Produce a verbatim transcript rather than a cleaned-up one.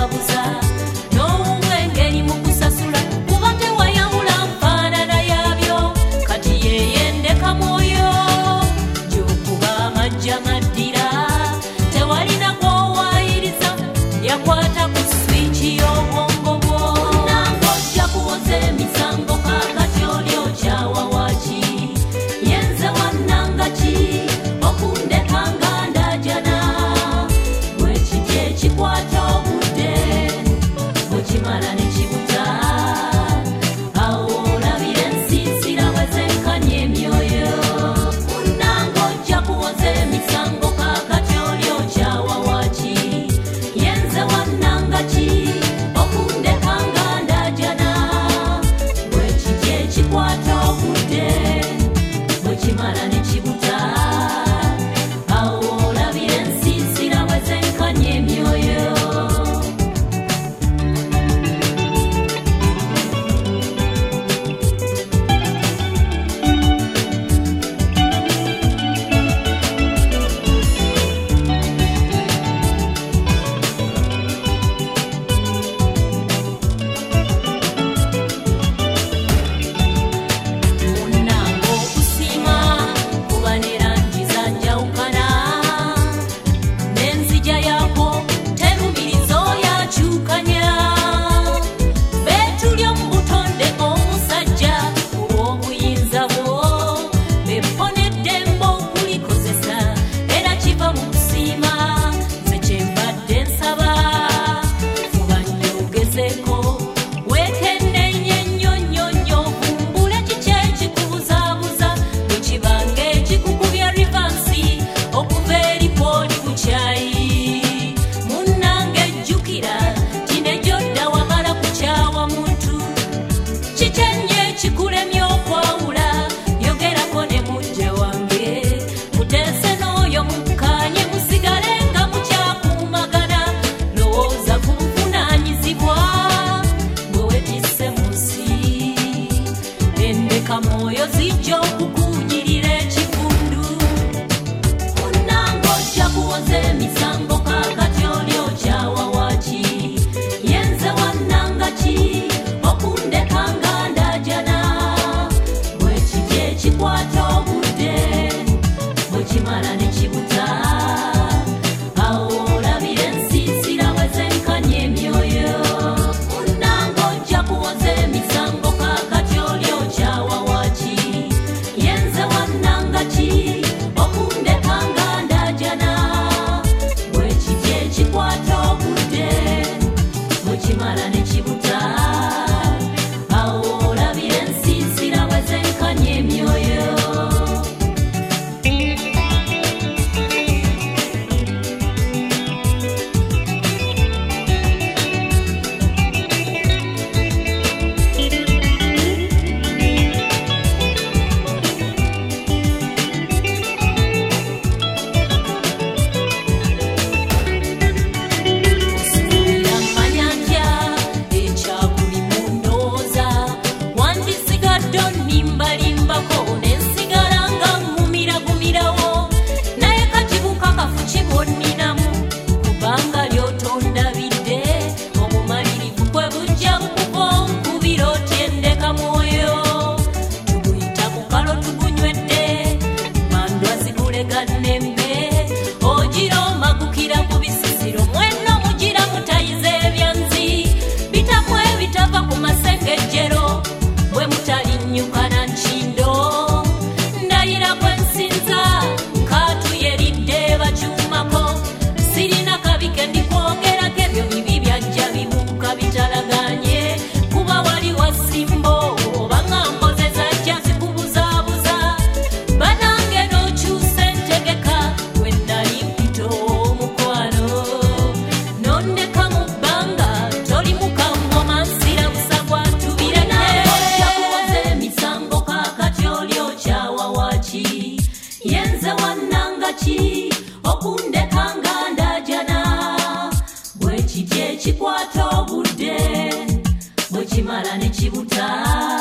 kibuzaabuza n'obwengeri mu kusasula kuba tewayawula nfaanana yaabyo kati yeeyendeka mwoyo gy'okuba amajja maddira tewalina kw'owaayiriza yakwata ku swiki y'obwongo bwo nange ojja kuwoza emisango kaakati oli okyawa waki yenze wannanga ki okundeka nga ndaajana bwekiti ekikwata obudde bwekimala ne kibuta awo olabira ensiisira bwe zenkanya emyoyo munnange ojja kuwoza emisango kaakati oli okyawa waki yenze wannanga ki okundeka nga ndaajana bwekiti ekikwata obudde bwekimala ne kibuta awo olabira ensiisira bwe zenkanya emyoyo munnange okusiima kuba ne langi za njawukana n'enzija yaako terumiriza oyo akyukanya beetulya mu butonde omusajja olw'obuyinza bwo bepponedde mba okulikozesa era kiva mu kusiima nze kyembadde nsaba fuba nnyo ogezeeko weekenneenye nnyo nnyo nnyo vumbule kiki ekikubuzaabuza bwe kiba ng'ekikukubya rivansi okuva eri kw'oli bukyayi munnange jjukira tine gy'odda wamala kukyawa muntu kiki ennyo ekikulemya okwawula yogerako ne mujja wange muteese n'oyo mukkaanye musigale nga mukyakuumagana lowooza ku buvunaanyizibwa bwe wetisse mu nsi endeka mwoyo zijja okukunyirira ekifundu munnange ojja kuwoza emisango kaakati oli okyawa waki yenze wannanga ki okundeka nga ndaajana bwekiti ekikwata obudde bwekimala ne kibuta awo olabira ensiisira bwe zenkanya emyoyo munnange ojja kuwoza emisango kaakati oli okyawa waki yenze wannanga ki okundeka nga ndaajana bwekiti ekikwata obudde bwekimala ne kibuta awo olabira ensiisira bwe zenkanya emyoyo osuubira mmanya ntya ekyakuli mu ndowooza wandisigadde onimbalimbako ne nsigala nga mmumiragumirawo naye kati bukakafu ki bwonninamu kubanga ly'otondabidde obumalirivu bwe bujja kukuva onkubira otyendeka mwoyo tuguyita mukalo tugunywedde mandwa zikulega nnembe ogira omagukira ku bisisiro mwenno mugira mutayiza ebyanzi bitamu ebitava ku masengejjero bwe mutalinnyukana nkindo ndayira kwe nsinza nkatuyeridde bakyumako sirina kabike ndikwongerako ebyo bibi byajja bibuuka bitalaganye kuba wali wasimbo oba nga mboze zajja zikubuzaabuza banange n'okyusa entegeka we nnali mpita omukwano n'ondeka mu bbanga toli mukaŋŋoma nsira busagwa tubirane ojja kuwoza emisango kaakati oli okyawa waki yenze wannanga ki okundeka nga ndaajana bwekiti ekikwata obudde bwekimala ne kibuta